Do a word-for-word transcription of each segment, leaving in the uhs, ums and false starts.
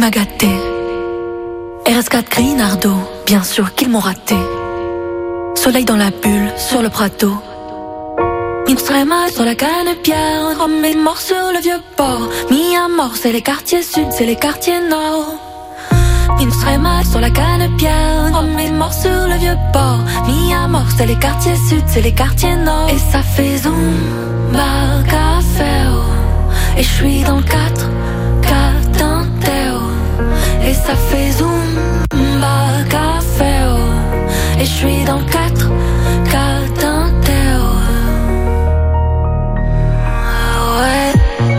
m'a gâté. R S quatre Grinardo, bien sûr qu'ils m'ont raté. Soleil dans la bulle, sur le prato. Mis serait mal sur la canne-pierre, rhum et mort sur le vieux port. Mis à mort, c'est les quartiers sud, c'est les quartiers nord. Mis serait mal sur la canne-pierre, rhum et mort sur le vieux port. Mis à mort, c'est les quartiers sud, c'est les quartiers nord. Et ça fait zumba, café, oh. Et je suis dans le quatre, Catanteo. Et ça fait zumba, café, oh. Et je suis dans le quatre, Catanteo. Ouais.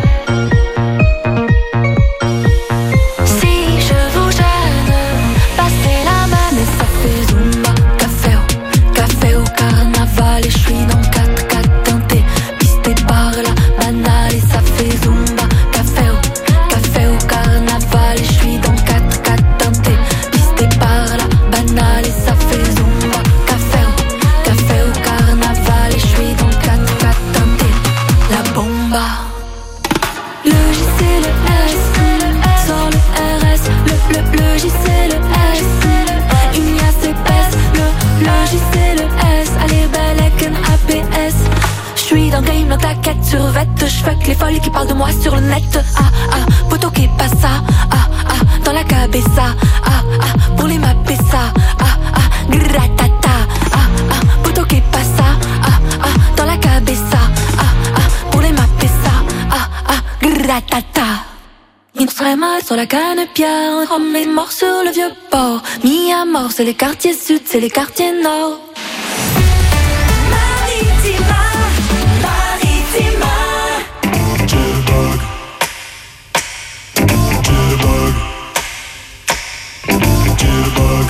Si je vous gêne, passez la main. Et ça fait zumba, café, oh. Café au carnaval. Et je suis dans le quatre, Catanté. Pisté par la banale. Et ça fait zumba, café, oh. Café au carnaval. Et je suis dans le quatre, Catanté. Pisté par la banale. Et ça fait zumba, café, oh. Café au carnaval. Et je suis dans le quatre, Catanté. La bomba. Le J c'est le S, sort le R S. Le, le, le J c'est le S, une liasse épaisse. Le, le J c'est le S, allez belle avec un A P S. J'suis dans le game, dans ta quête sur vête. J'fuck les folles qui parlent de moi sur le net. Ah ah, poto qui passe ça. Ah ah, dans la cabeza. Ah ah, pour les mapper ça. Ah ah, gratata. Ah ah, poto qui passe ça. Ah ah, dans la cabeza. Ah ah, pour les mapper ça. Ah ah, gratata. Il serait mal sur la canne-pierre, rhum et mort sur le vieux port. Mis à mort, c'est les quartiers sud, c'est les quartiers nord. Maritima, Maritima. Jitterbug. Jitterbug. Jitterbug.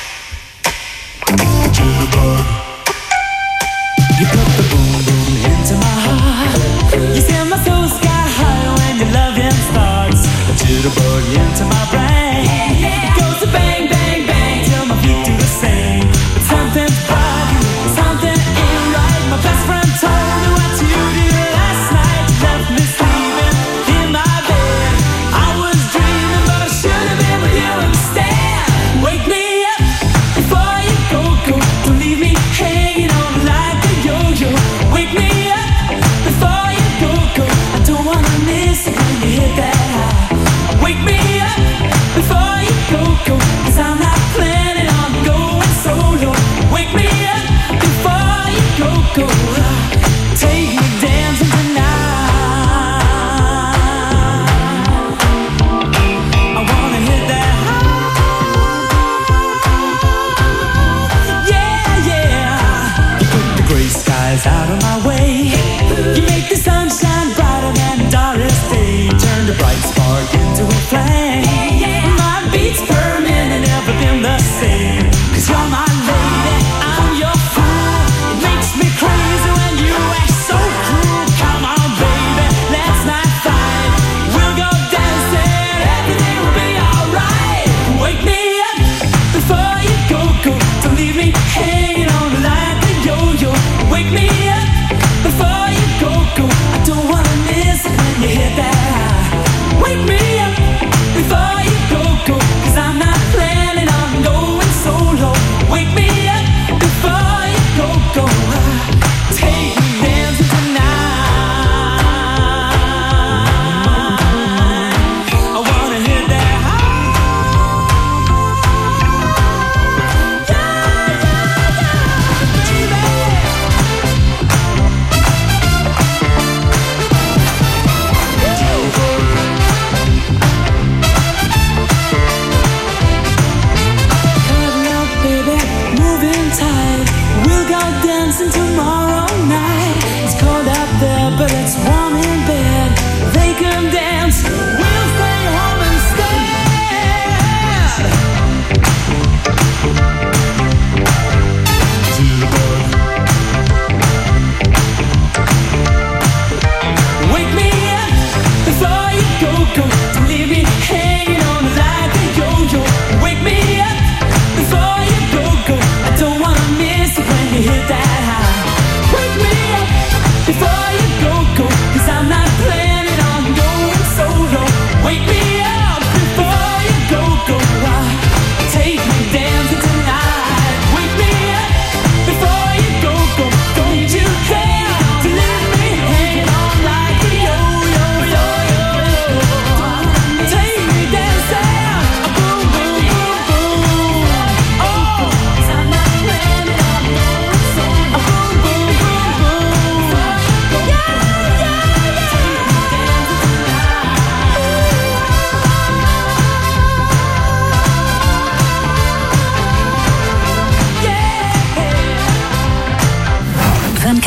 Jitterbug. You put the boom boom into my heart. You send my soul sky high when your loving starts. A jitterbug into my brain. It goes to bang bang bang till my feet do the same. But something's bugging, something ain't right. My best friend told me what you did last night. You left me sleeping in my bed. I was dreaming, but I should have been with you instead. Wake me up before you go go. Don't leave me hanging on like a yo-yo. Wake me up before you go go. I don't wanna miss it when you hit that high. Wake me up before you go go. 'Cause I'm not planning on going solo. Wake me up before you go go. Take me dancing tonight. I wanna hit that high. Yeah, yeah. You put the gray skies out of my way. You make the sunshine brighter than Doris Day. Turn the bright spark into a flame. My beats per minute, every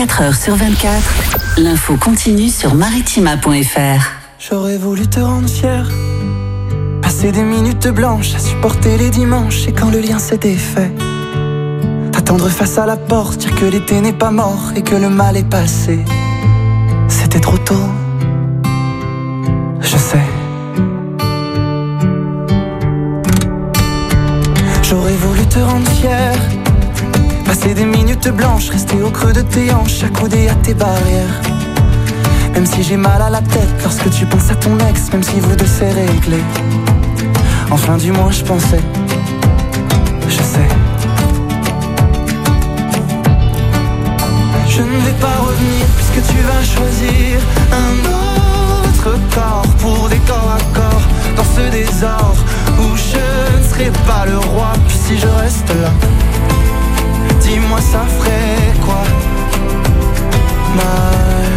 vingt-quatre heures sur vingt-quatre, l'info continue sur maritima point f r. J'aurais voulu te rendre fier, passer des minutes blanches à supporter les dimanches et quand le lien s'est défait, t'attendre face à la porte, dire que l'été n'est pas mort et que le mal est passé. C'était trop tôt, je sais. J'aurais voulu te rendre fier, passer des minutes blanches, rester au creux de tes hanches, accoudé à tes barrières. Même si j'ai mal à la tête lorsque tu penses à ton ex, même si vous deux c'est réglé. Enfin du moins je pensais, je sais. Je ne vais pas revenir puisque tu vas choisir un autre corps pour des corps à corps dans ce désordre où je ne serai pas le roi. Puis si je reste là, dis-moi ça ferait quoi? Mal,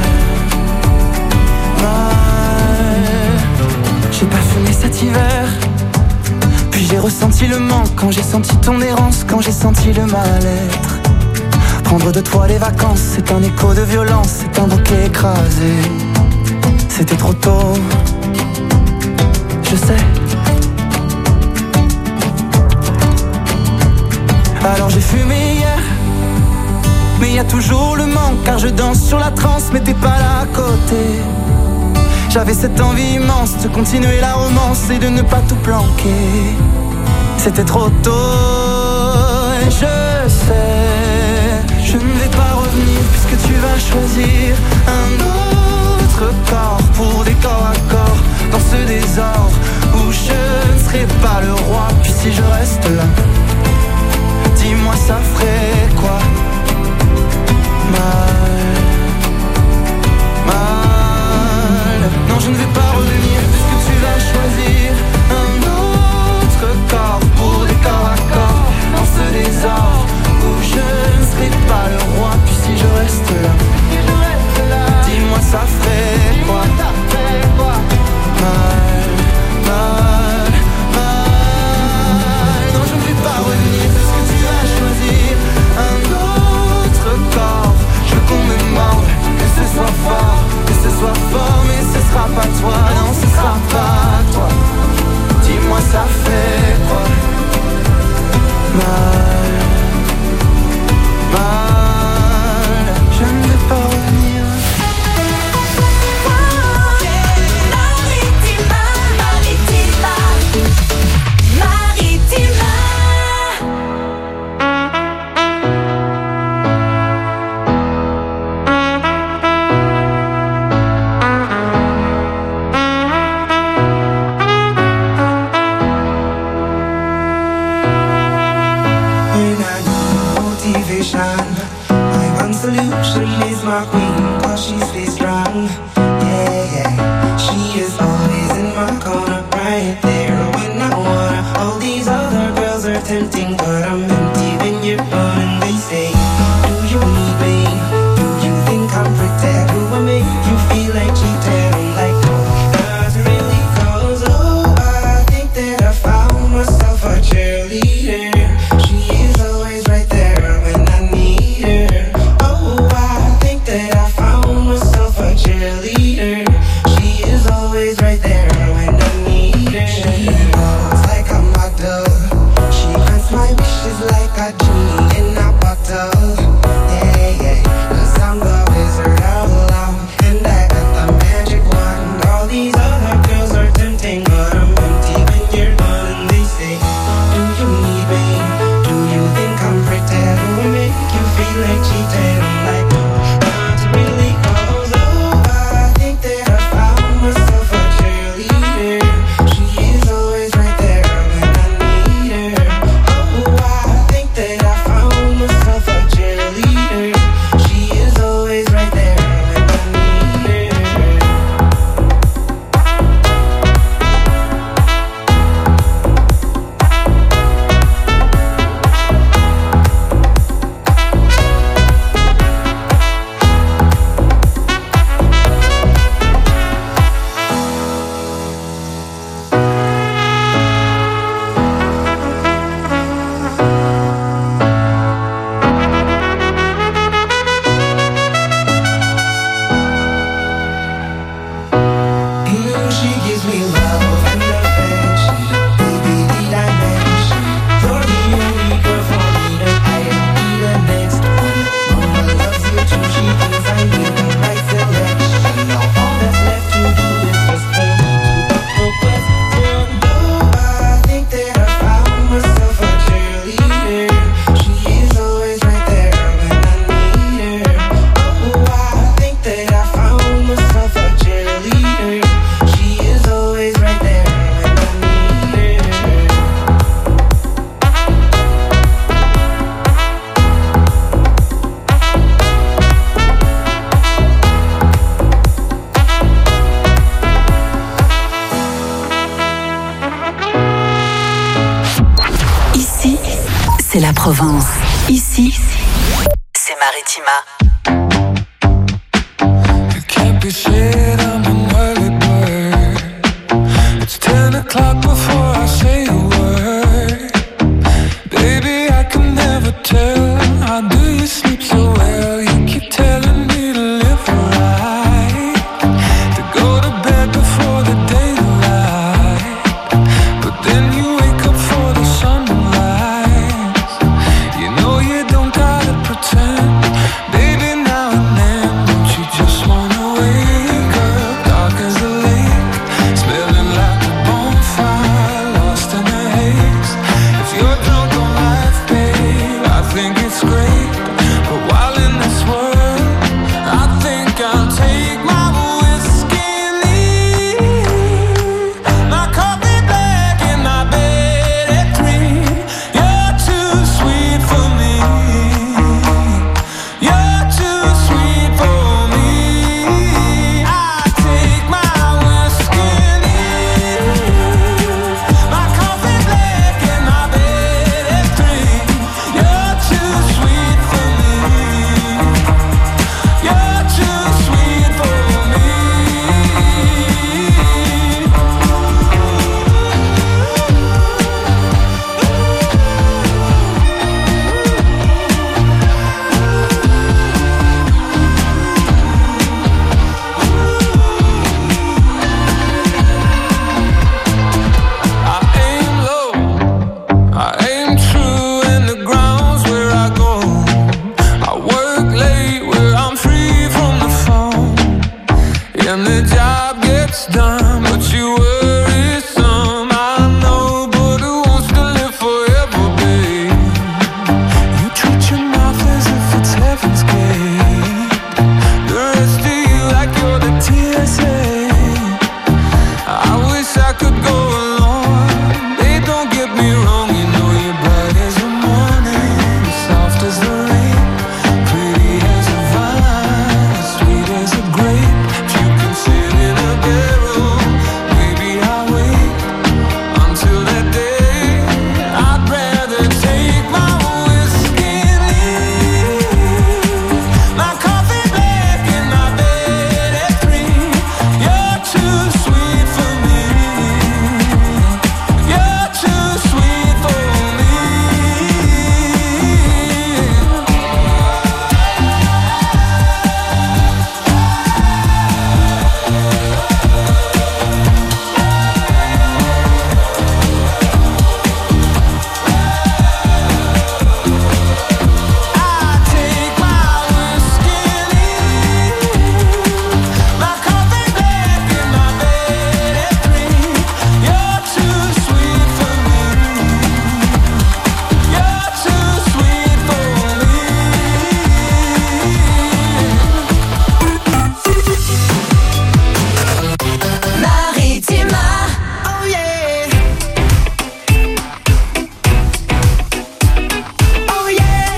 mal. J'ai pas fumé cet hiver, puis j'ai ressenti le manque quand j'ai senti ton errance, quand j'ai senti le mal-être. Prendre de toi les vacances, c'est un écho de violence, c'est un bouquet écrasé. C'était trop tôt, je sais. Alors j'ai fumé hier, mais y a toujours le manque, car je danse sur la transe, mais t'es pas là à côté. J'avais cette envie immense de continuer la romance et de ne pas tout planquer. C'était trop tôt, et je sais, je ne vais pas revenir puisque tu vas choisir un autre corps pour des corps à corps dans ce désordre où je ne serai pas le roi. Puis si je reste là, dis-moi ça ferait quoi? Mal, mal. Non, je ne vais pas revenir puisque tu vas choisir un autre corps pour des corps à corps dans ce désordre où je ne serai pas le roi. Puis si je reste là, dis-moi ça ferait quoi? Mal, mal, mal. Non, je ne vais pas revenir puisque tu vas choisir un autre corps. Je veux qu'on me morde, que ce soit fort, que ce soit fort, mais ce sera pas toi, non, ce sera pas toi. Dis-moi ça fait quoi? Mal, mal. Je ne vais pas revenir. My one solution is my queen, cause she stays strong. Yeah, yeah. She is always in my corner, right there when I wanna. All these other girls are tempting, but I'm empty when you're gone. And they say, do you need me? Do you think I'm pretend? Do I make you feel like cheating? I'm like, not really, cause oh, I think that I found myself a cheerleader. She is always right there when I need her. Oh, I think that I found myself a cheerleader. She is always right there when I need her. She walks like a model. She grants my c'est la Provence. Ici, c'est Maritima. It can't be said I'm an early bird. It's ten o'clock before I say a word. Baby, I can never tell. How do you sleep so well? You keep telling me to live right, to go to bed before the daylight, but then you wake up for the sunrise. You know you don't gotta pretend, baby, now and then. Don't you just wanna wake up, dark as a lake, smelling like a bonfire, lost in the haze. If you're drunk on life, babe, I think it's great, but while in this world, I think I'll take my whiskey and leave my coffee black in my bed at three. You're too sweet for me. You're too sweet for me. I take my whiskey and leave my coffee black in my bed at three. You're too sweet for me. You're too sweet for me. I aim low, I aim true, and the ground's where I go. I work late where I'm free from the phone, and the job gets done, but you worry some. I know, but who wants to live forever, babe? You treat your mouth as if it's heaven's gate. The rest of you like you're the T S A. I wish I could go along. They don't get me wrong, you know you're bright as the morning, soft as the rain, pretty as a vine, sweet as a grape. If you can sit in a barrel, maybe I'll wait until that day. I'd rather take my whiskey and leave my coffee black in my bed at three. You're too sweet for me. You're too sweet for me. I take my whiskey and leave my coffee black in my bed at three. You're too sweet for me. You're too sweet for me. Maritima. Oh yeah. Oh yeah.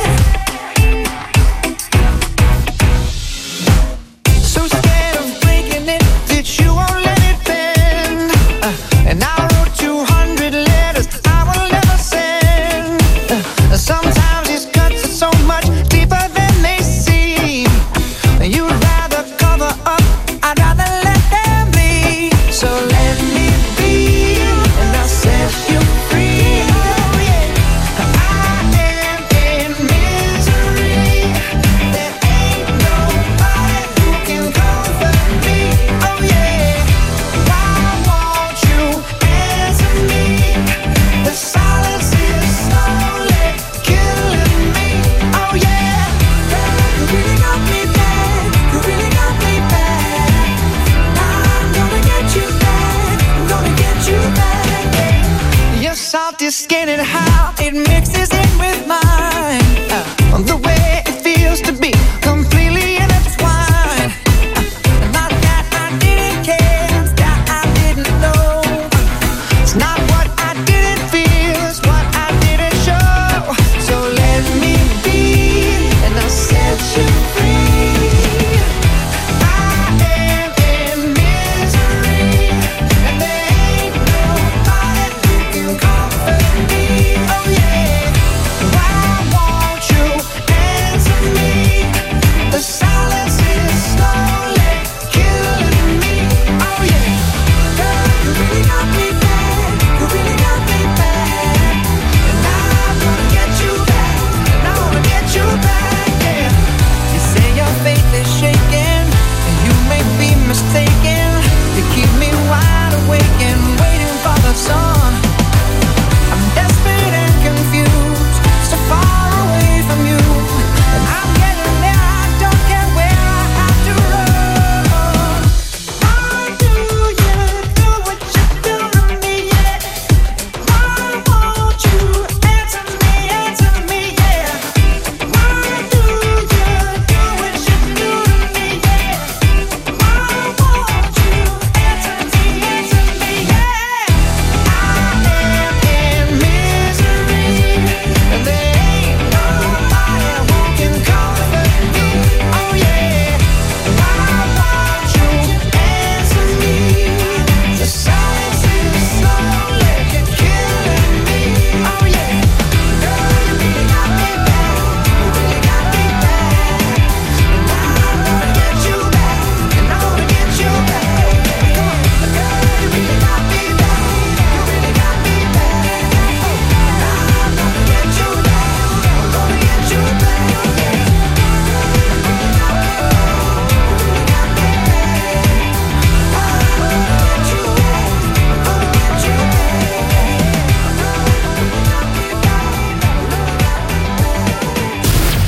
So scared of breaking it that you won't let it bend. Uh, and I wrote two hundred letters I will never send. Uh, sometimes these cuts are so much deeper than they seem. You'd rather cover up, I'd rather let them bleed. So let me be, and I'll set you free. Oh yeah. I am in misery. There ain't nobody who can comfort me. Oh yeah. Why won't you answer me? The silence is slowly killing me. Oh yeah. You really got me bad. You really got me bad. I'm gonna get you back. I'm gonna get you back. Your salty skin and how it mixes in with mine. Uh, the way it feels to be completely intertwined. Uh, not that I didn't care, it's that I didn't know. It's not what I didn't feel, it's what I didn't show. So let me be, and I'll set you free. I am in misery, and there ain't nobody who can comfort me. Oh yeah. Why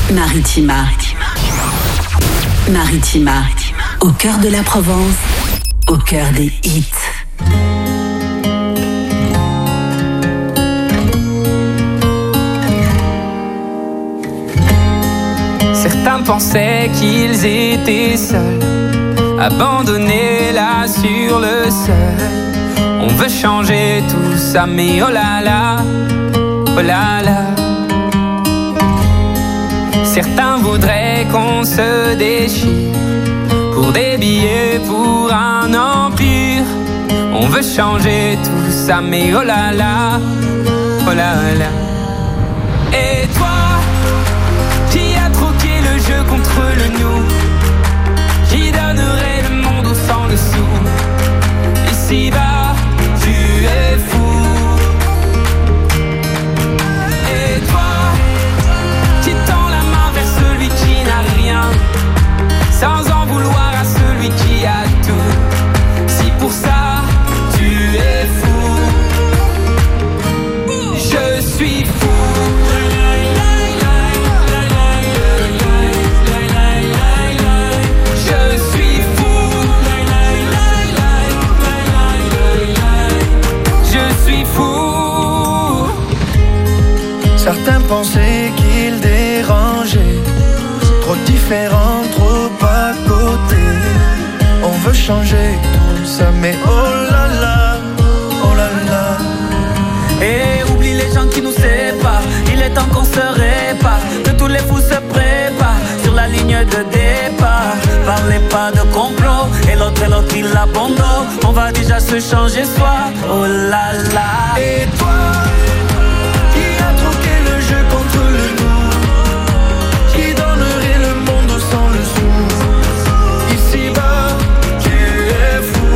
Maritima. Maritima. Au cœur de la Provence, au cœur des hits. Certains pensaient qu'ils étaient seuls, abandonnés là sur le seuil. On veut changer tout ça, mais oh là là, oh là là. Certains voudraient qu'on se déchire pour des billets, pour un empire. On veut changer tout ça, mais oh là là, oh là là. Et toi, qui a troqué le jeu contre le nous, qui donnerait le monde au sang dessous. Ici-bas, tu es fou. Et toi, qui tend la main vers celui qui n'a rien, sans en vouloir à celui qui a tout. Si pour ça, tu es fou, je suis fou. Certains pensaient qu'ils dérangeaient, trop différents, trop à côté. On veut changer tout ça, mais oh là là, oh là là. Et oublie les gens qui nous séparent, il est temps qu'on se répare, que tous les fous se préparent sur la ligne de départ. Parlez pas de complot, et l'autre et l'autre il abandonne. On va déjà se changer soi, oh là là. Et toi, contre le nous, qui donnerait le monde sans le sou. Ici-bas, tu es fou.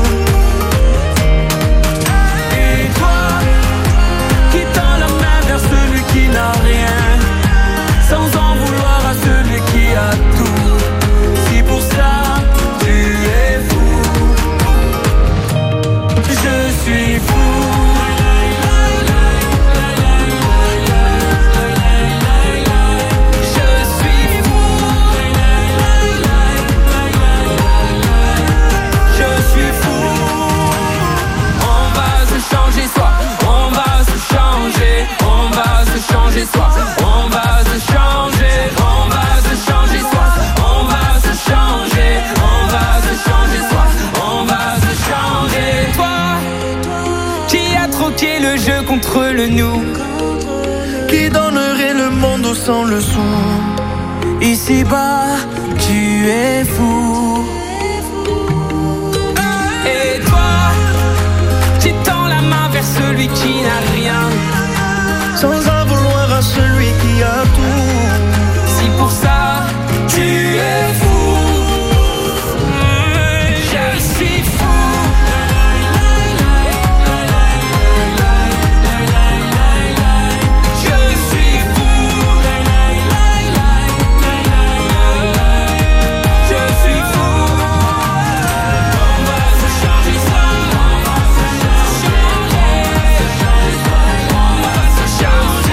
Et toi, qui tend la main vers celui qui n'a rien, sans en vouloir à celui qui a tout. Si pour ça, tu es fou, je suis fou. Changer soi, on va se changer, on va se changer soi, on va se changer, on va se changer soi, on va se changer. Toi, qui a troqué le jeu contre le nous, qui donnerait le monde sans le sou. Ici-bas, tu es fou. Et toi, qui tend la main vers celui qui n'a rien, sans en vouloir à celui qui a tout. Si pour ça, tu es fou, je suis fou. Je suis fou. Je suis fou. On va se changer soi, on va se changer, on va se changer.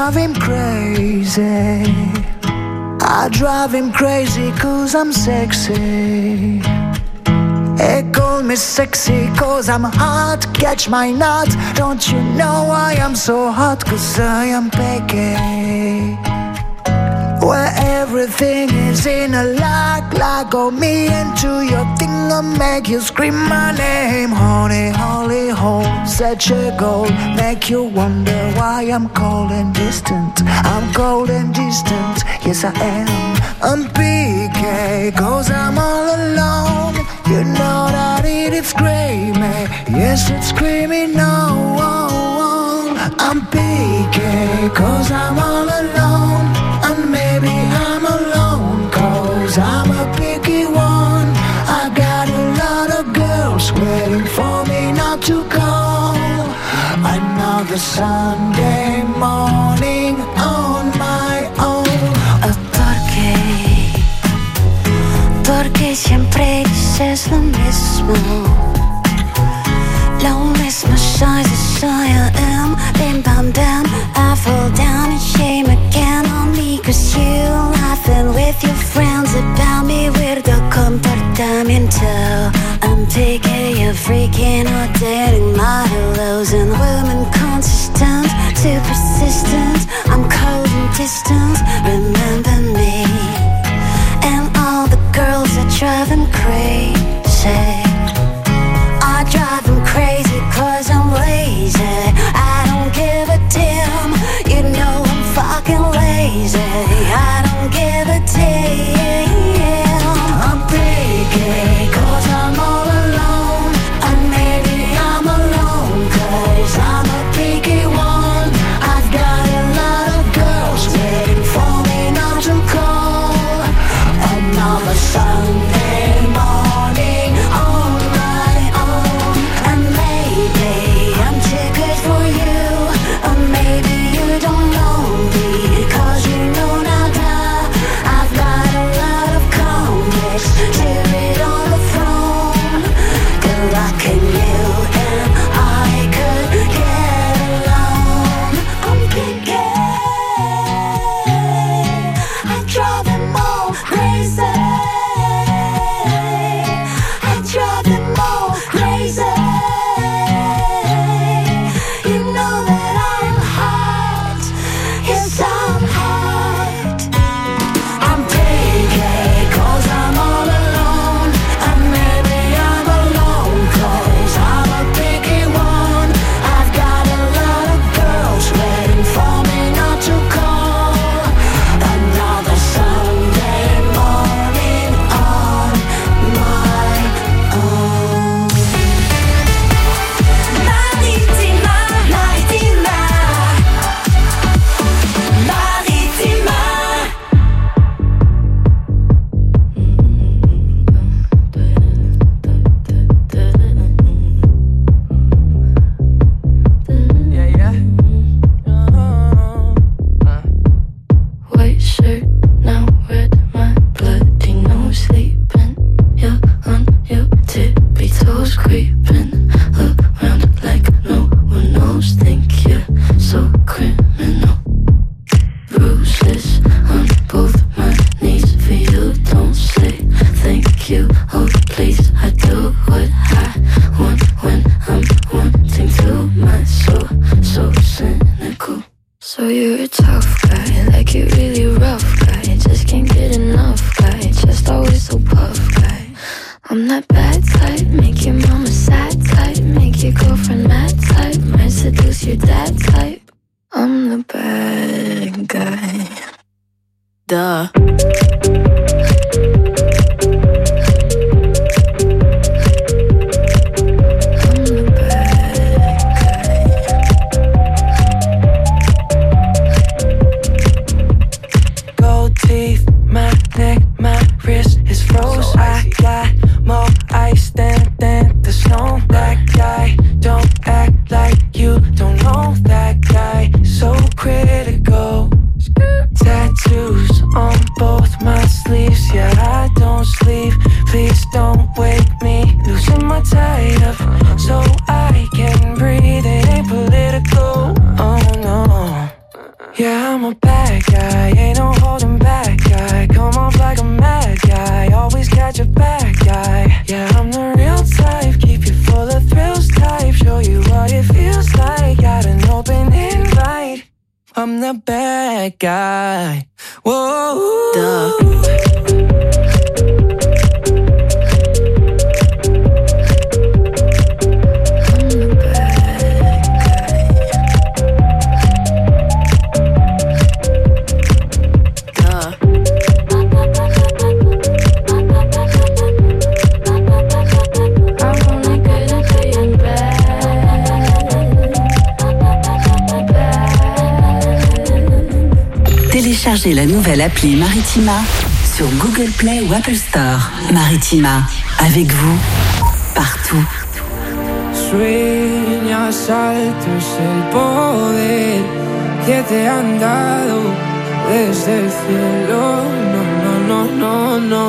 drive him crazy. I drive him crazy cause I'm sexy. They call me sexy cause I'm hot. Catch my nut. Don't you know I am so hot? Cause I am picky. Where everything is in a lock. Lock on me into your thing. I'll make you scream my name. Honey, holy hole, such a goal. Make you wonder why I'm cold and distant. I'm cold and distant, yes I am. I'm P K cause I'm all alone. You know that it is screaming. Yes it's screaming no. I'm P K cause I'm all alone. And maybe I'm alone cause I'm a picky one. I got a lot of girls waiting for me not to call. Another Sunday morning on my own. Oh, ¿por qué? Porque siempre dices lo mismo. Lo mismo soy, so I am. Bim bam bam, I fall down and shame again on me. Cause you laughing with your friends about me. Weirdo comportamiento. I'm picky, you're freaking or dating modelos. And women consistent, too persistent. I'm cold and distant, remember me. And all the girls are driving crazy. I drive them crazy cause I'm lazy. I don't give a damn. You know I'm fucking lazy. I don't give a damn. I'm picky cause I'm all alone. And maybe I'm alone cause I'm a picky one. I've got a lot of girls waiting for me not to call. Another Sunday morning on my own. And maybe I'm too good for you. Or maybe you don't know me cause you know nada. I've got a lot of comics to read on the phone. Good luck in you and I could get along. I'm picky. I drive them all crazy. I drive them all crazy. You know that I'm hot. Yes, I'm hot. I'm picky cause I'm all alone. And maybe I'm alone cause I'm a picky one. I've got a lot of girls waiting for me not to call. Another Sunday morning on my own. Maritima, Maritima, Maritima. Yeah, yeah. White shirt, now red, my bloody nose sleeping. You're on your tippy toes, creeping around like no one knows. Think you're so criminal. Bruises on both my knees for you. Don't say thank you. Oh please, I do what I want when I'm wanting to. My soul, so cynical. So you're a tough guy, like you really rough guy. Just can't get enough guy, just always so puff guy. I'm that bad type, make your mama sad type. Make your girlfriend mad type, might seduce your dad type. I'm the bad guy. Duh. I'm the bad guy. Gold teeth, my neck, my wrist is froze. I got more ice than, than the snow. That guy, don't act like you don't know that guy. So critical. Tattoos on both my sleeves, yeah. I bad guy. Whoa. Duh. Téléchargez la nouvelle appli Maritima sur Google Play ou Apple Store. Maritima, avec vous, partout. Sueñas alto es el poder que te han dado desde el cielo. No, no, no, no, no.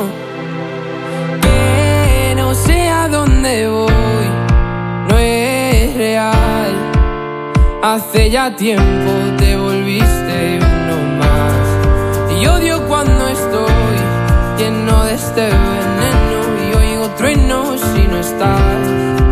Que no sé a dónde voy, no es real. Hace ya tiempo te volviste uno más. Y odio cuando estoy lleno de este veneno y oigo truenos si no estás.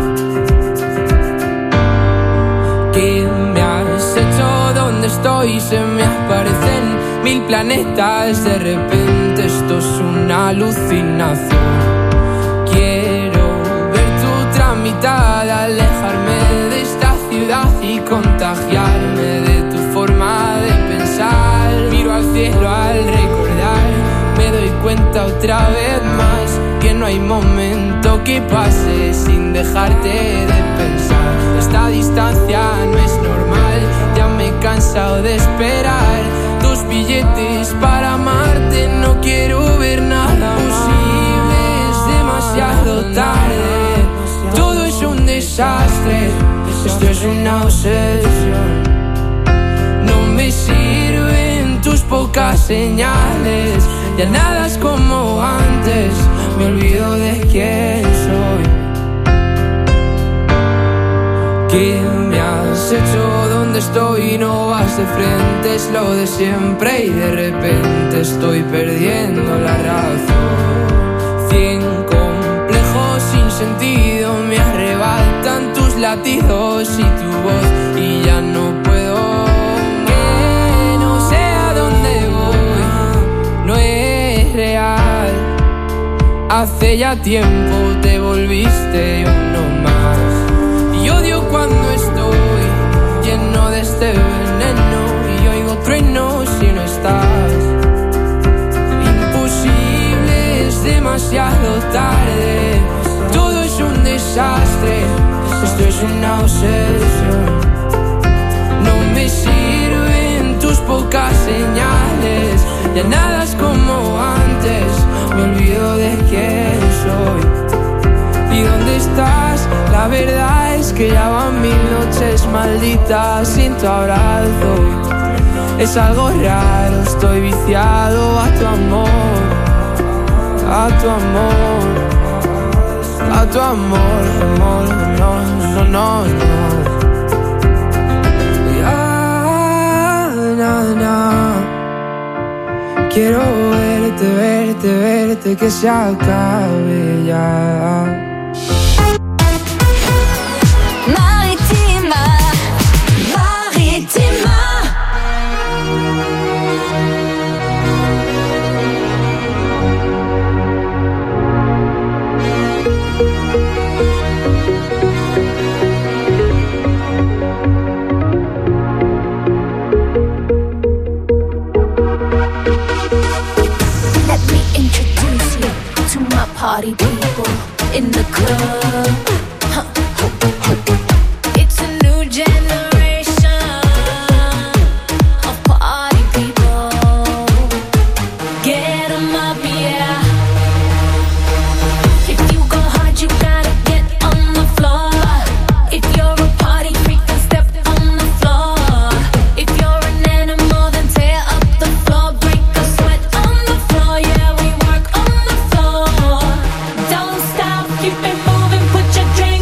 ¿Qué me has hecho? ¿Dónde estoy? Se me aparecen mil planetas. De repente esto es una alucinación. Quiero ver tu tramitada, alejarme de esta ciudad y contagiarme de tu forma de pensar. Miro al cielo al recordar, me doy cuenta otra vez más que no hay momento que pase sin dejarte de pensar. Esta distancia no es normal, ya me he cansado de esperar tus billetes para amarte. No quiero ver nada posible, es demasiado tarde. Todo es un desastre, esto es una obsesión. No me sirven tus pocas señales, ya nada es como antes, me olvido de quién soy. ¿Qué me has hecho? ¿Dónde estoy? No vas de frente, es lo de siempre y de repente estoy perdiendo la razón. Cien complejos sin sentido me arrebatan tus latidos y tu voz y ya no puedo. Que no sé a dónde voy, no es real. Hace ya tiempo te volviste uno más. Y odio cuando estoy lleno de este veneno y oigo truenos si no estás. Imposible, es demasiado tarde. Todo es un desastre, esto es una obsesión. No me sirven tus pocas señales, ya nada es como antes, me olvido de quién soy. ¿Y dónde estás? La verdad es que ya van mil noches malditas sin tu abrazo. Es algo raro, estoy viciado a tu amor, a tu amor, a tu amor, amor, no, no, no, no. Ya, na, na. Quiero verte, verte, verte, que se acabe ya. Maritima, Maritima. Let me introduce you to my party people in the club. Huh. It's a new generation of party people. Get 'em up, yeah. If you go hard, you gotta get on the floor. If you're a party freak, then step on the floor. If you're an animal, then tear up the floor. Break a sweat on the floor, yeah, we work on the floor. Don't stop, keep it moving, put your drink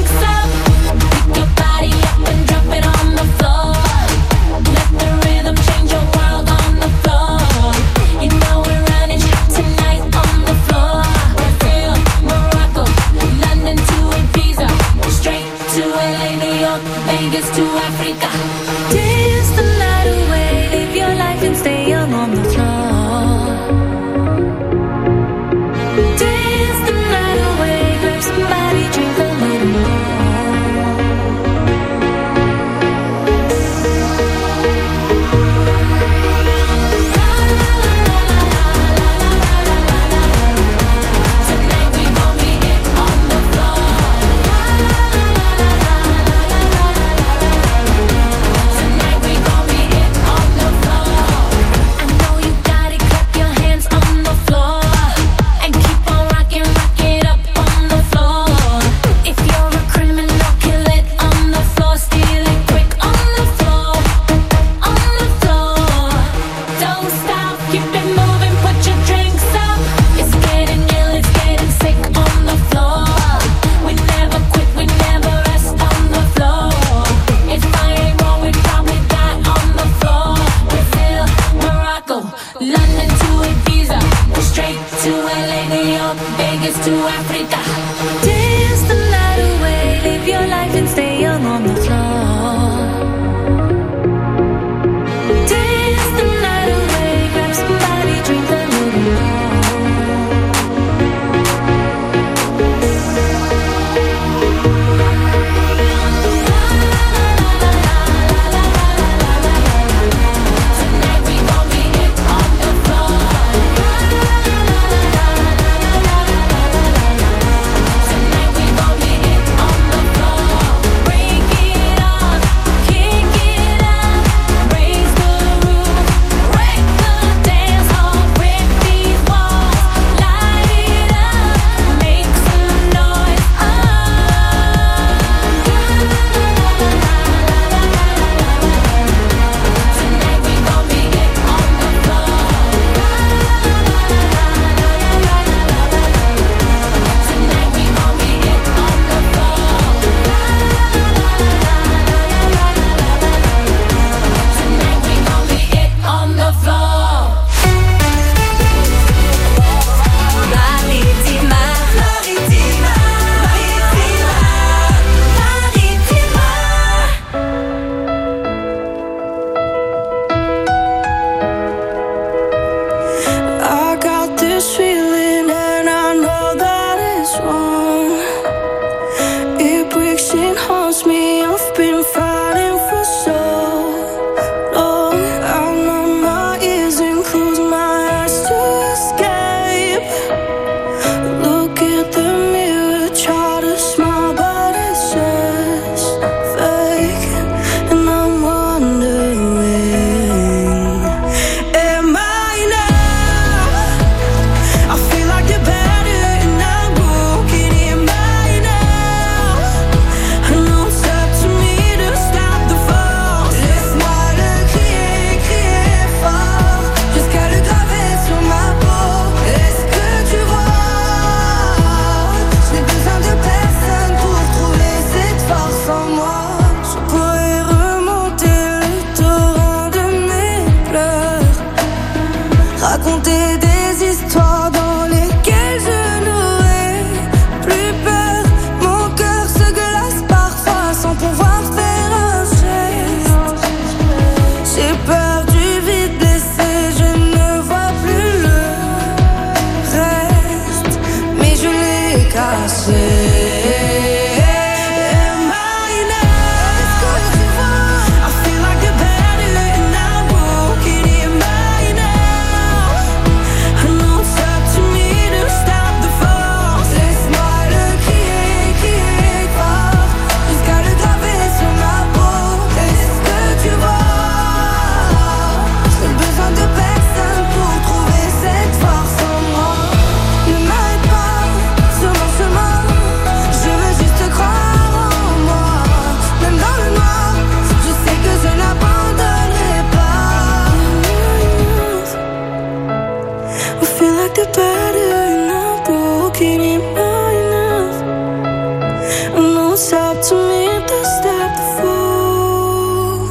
And it's up to me to stop the fall.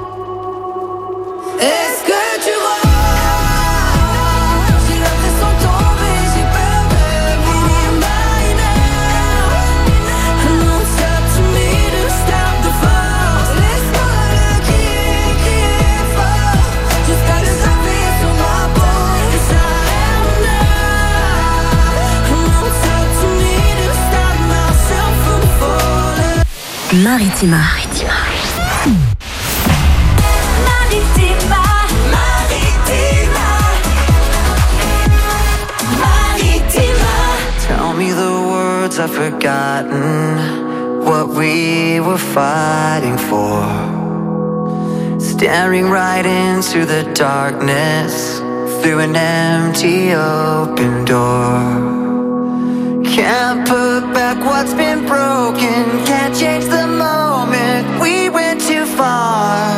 Est-ce que tu vois? J'ai l'impression de tomber, j'ai peur de finir marinaire. And it's up to me to stop the fall. Laisse-moi le crier, crier fort, jusqu'à le savoir sur ma peau. Et ça aime now. And it's up to me to stop myself from falling. Maritima. Maritima. Maritima. Maritima. Tell me the words I've forgotten, what we were fighting for. Staring right into the darkness, through an empty open door. Can't put back what's been broken, can't change the moment, we went too far.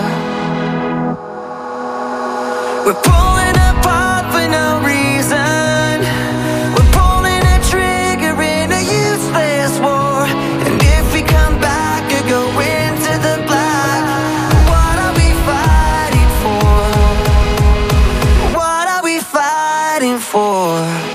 We're pulling apart for no reason, we're pulling a trigger in a useless war. And if we come back or go into the black, what are we fighting for? What are we fighting for?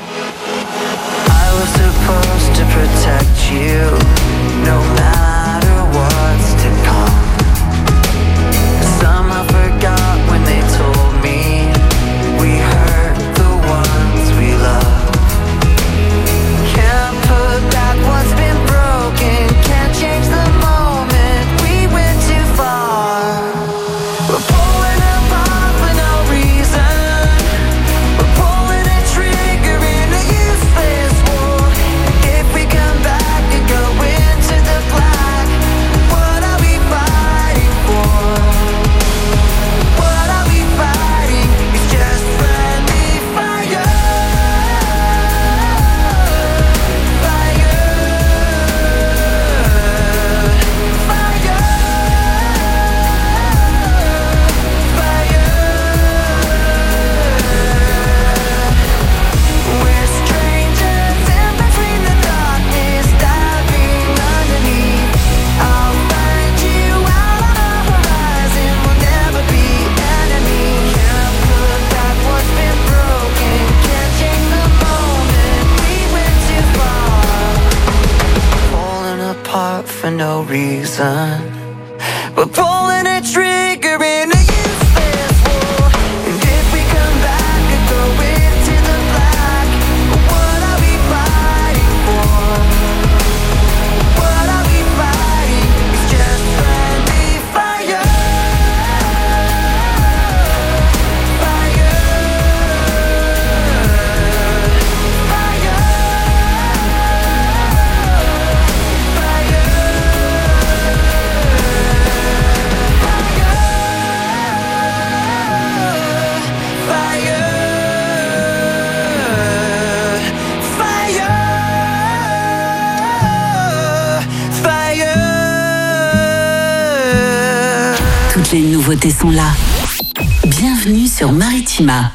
I was supposed to protect you, no matter what's to come. Somehow forgot when they told me we hurt the ones we love. Can't put back what's been broken, can't change the moment, we went too far. We're pulling apart for no reason, we're pulling a trigger in a useless war. If we come back and go into the black, what are we fighting for? What are we fighting? It's just friendly fire. Fire. Fire. Fire. We're strangers in between the darkness, diving underneath. I'll find you out on the horizon, we'll never be enemies. Can't put back what's been broken, can't change the moment, we went too far. Falling apart for no reason, we're pulling a trigger in a useless war. And if we come back and go into the black, what are we fighting for? What are we fighting? It's just friendly fire. Fire. Fire. Toutes les nouveautés sont là. Bienvenue sur Maritima.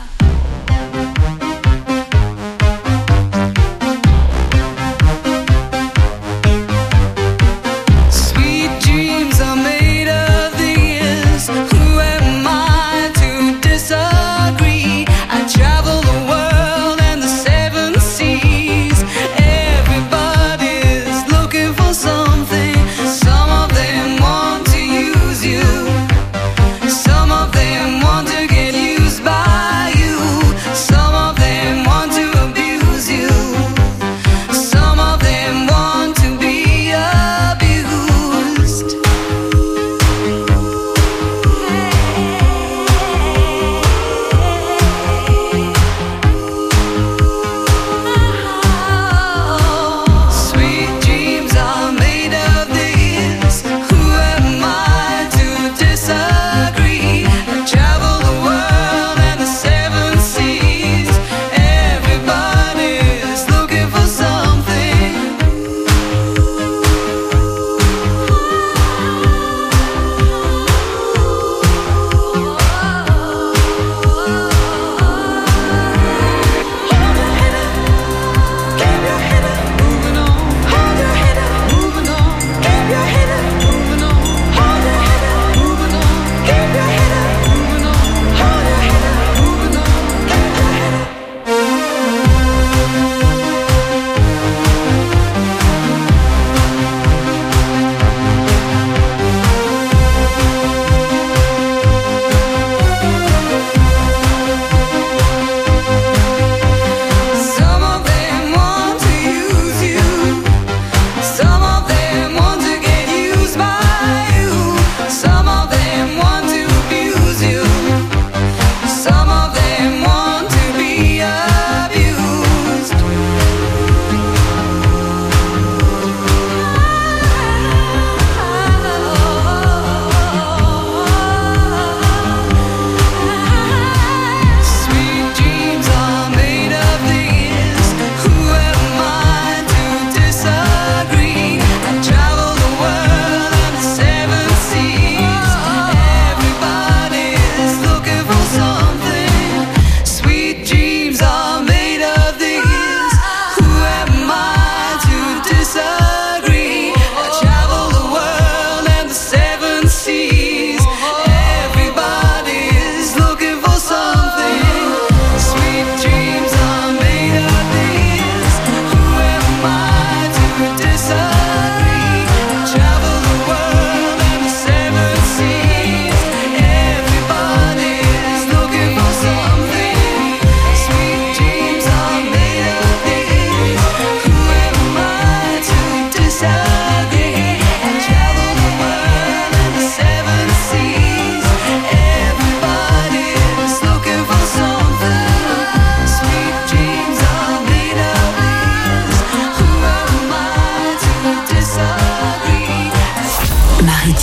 Sweet dreams are made of these. Who am I to disagree? I travel the world and the seven seas. Everybody's looking for something. Some of them want to use you. Some of them want to get used by you.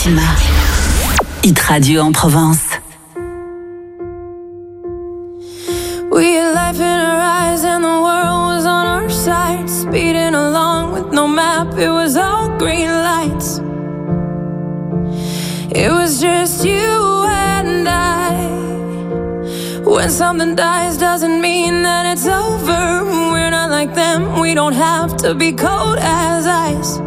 Maritima. Hit Radio en Provence. We had life in our eyes and the world was on our side. Speeding along with no map, it was all green lights. It was just you and I. When something dies doesn't mean that it's over. We're not like them, we don't have to be cold as ice.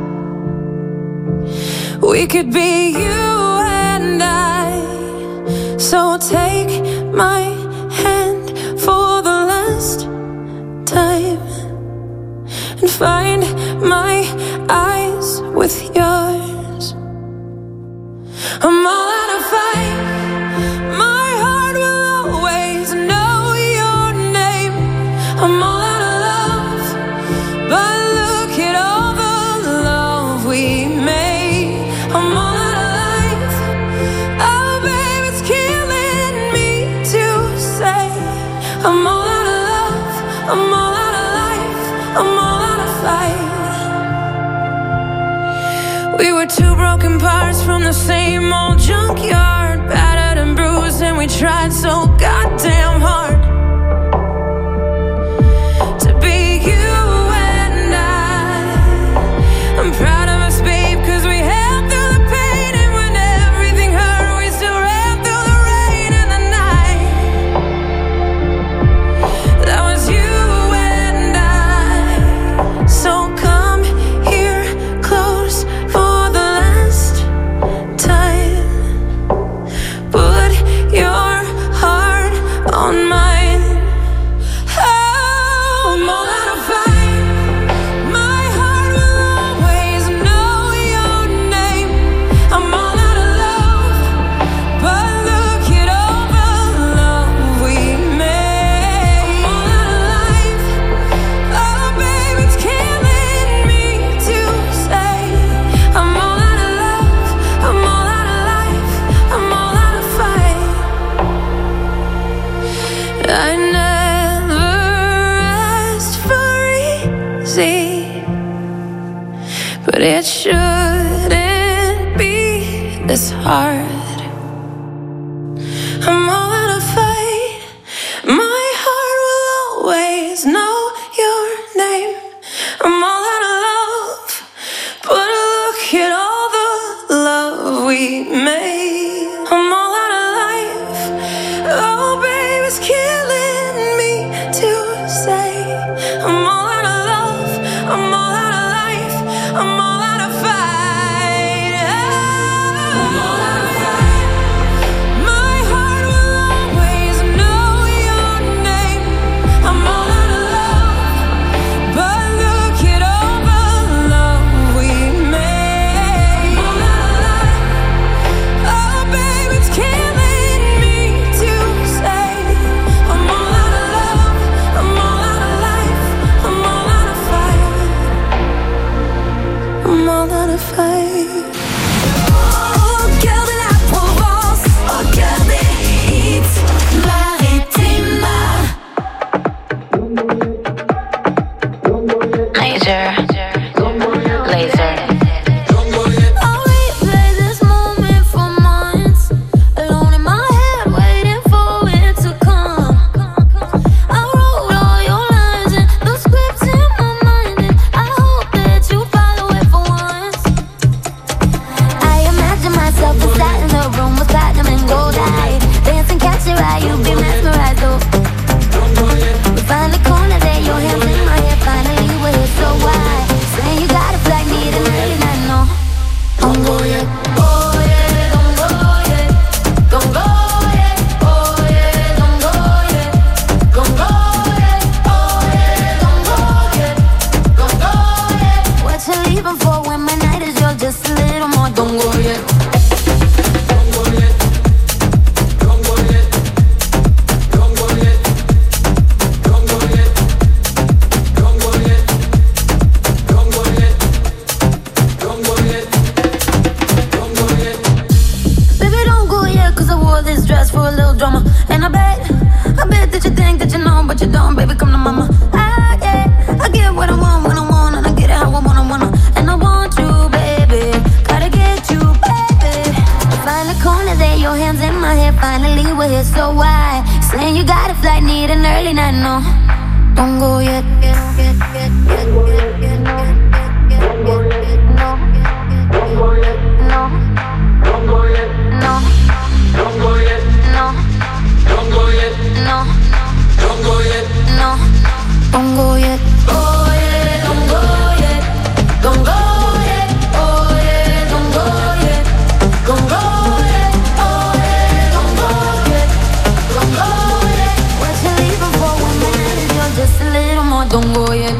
We could be you and I. So take my hand for the last time and find my eyes with yours. I'm all out of fight. My heart will always know your name. I'm all out of love, but look at all the love we made. I'm all out of life. Oh, babe, it's killing me to say. I'm all out of love. I'm all out of life. I'm all out of fight. We were two broken parts from the same old junkyard, battered and bruised, and we tried so goddamn hard to be you and I. I'm proud of us, babe, cause we held through the pain, and when everything hurt, we still ran through the rain and the night. That was you and I. So come here close for the last time. Put your heart on mine. Oh, I'm all out of fight. My heart will always know your name. I'm all out of love, but look at all the love we made. I'm all out of life. Oh, babe, it's killing me to say. I'm all out of love. I'm all out of life. I'm all out of fight. I never asked for easy, but it shouldn't be this hard. I'm all out of fight. My heart will always know your name. I'm all out of love, but look at all the love we made. I'm all out of life. Oh, babe, it's killing me to say. I'm all out of love. I'm all out of life. I'm all out of fight. I'm all out of fight. My heart will always know your name. I'm all out of love, but look at all the love we made. I'm all out of life. Oh, babe, it's killing me to say. I'm all out of love. I'm all out of life. I'm all out of fight. I'm all out of fight. Au cœur de la Provence, au cœur des hits, Maritima. Laser, laser. I'll replay this moment for months, alone in my head, waiting for it to come. I wrote all your lines and the scripts in my mind, and I hope that you follow it for once. I imagine myself inside in the room with platinum and gold eye, dancing, catch your eye, you be mesmerized. Oh, we find the corner there, your hands in my hair. Finally, we're here, so why? Saying you got it like me tonight, and I know. Don't go yet, oh yeah, don't go yet, don't go yet, oh yeah, don't go yet, don't go yet, oh yeah, don't go yet, don't go yet. What you leaving for when my night is yours? Just a little more. Don't go yet. Don't go yet. Don't go yet. Don't go yet. Don't go yet. Don't go yet. Don't go yet. Don't go yet. Don't go yet. Baby, don't go yet, 'cause I wore this dress for a little drama. And I bet, I bet that you think that you know, but you don't. Baby, come to mama. I get, I get what I want when I want, and I get it how I want, I wanna. And I want you, baby. Gotta get you, baby. me we're here, so why? Saying you got a flight, need an early night, no. Don't go yet. Get, get, get, get, get, get, get, get, get, get, no. Don't go yet. No. Don't go yet. No. Don't go yet. No. Don't go yet. No. Don't go yet. No. Don't go yet. Oh yeah, don't go yet. Don't go yet. Oh yeah, don't go yet. Don't go yet. Oh yeah, don't go yet. Don't go yet. What you leaving for when the night is young? Just a little more. Don't go yet.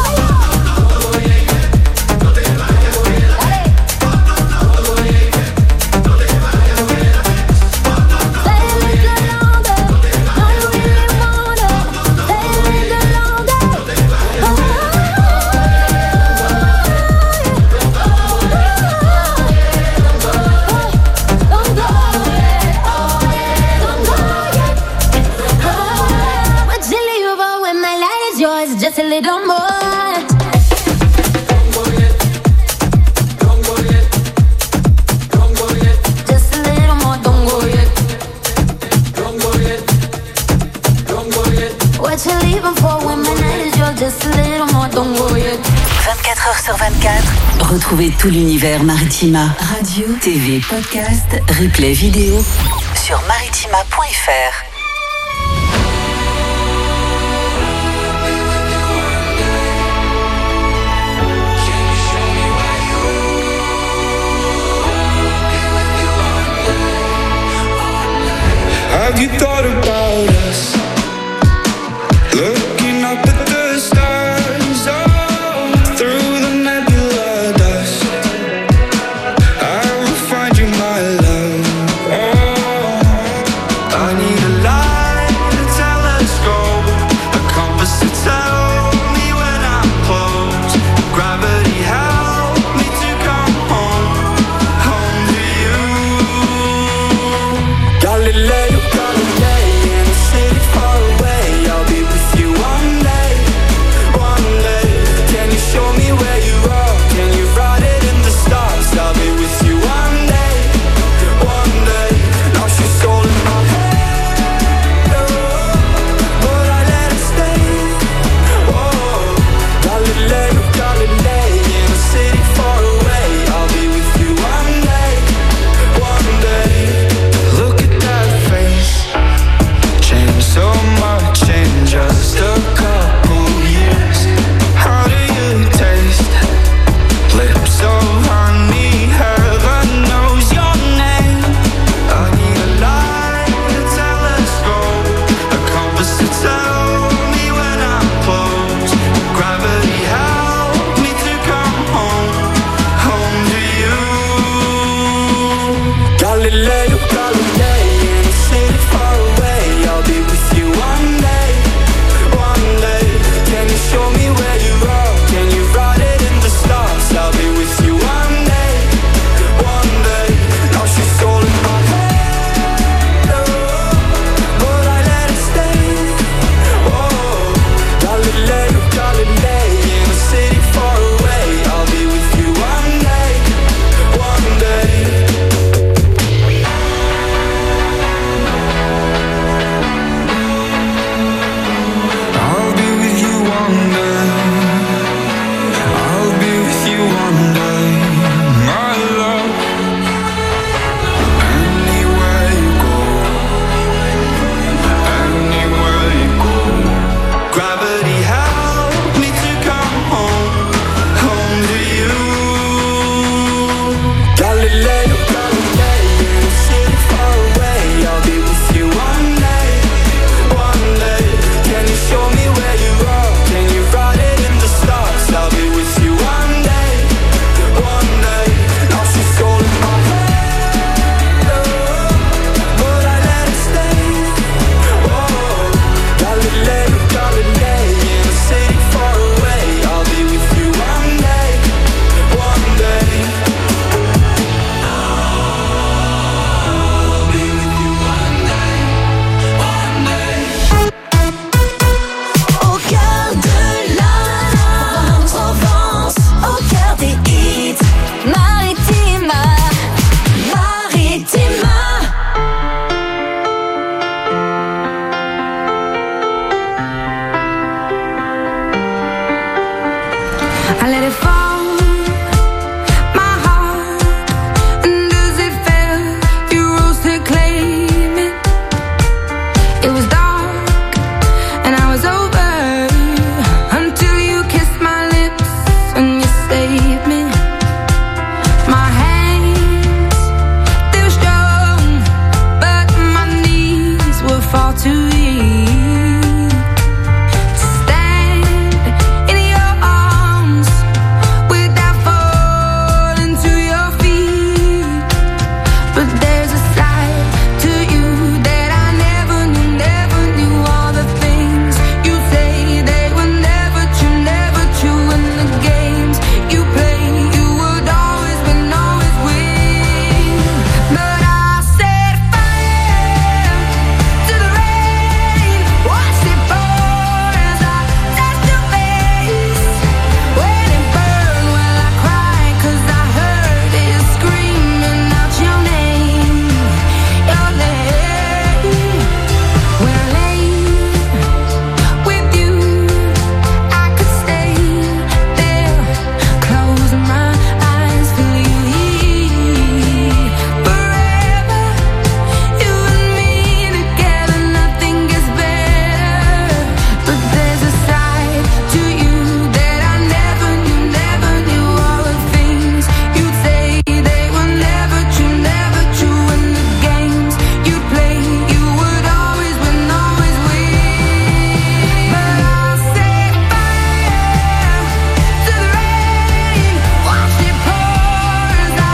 Just a little more. Don't go yet. Don't go yet. Don't go yet. Just a little more. Don't go yet. Don't go yet. Don't go yet. What you leaving for when my night is yours? Just a little more. Don't go yet. vingt-quatre heures sur vingt-quatre. Retrouvez tout l'univers Maritima. Radio, T V, podcast, replay vidéo sur maritima point f r. Have you thought about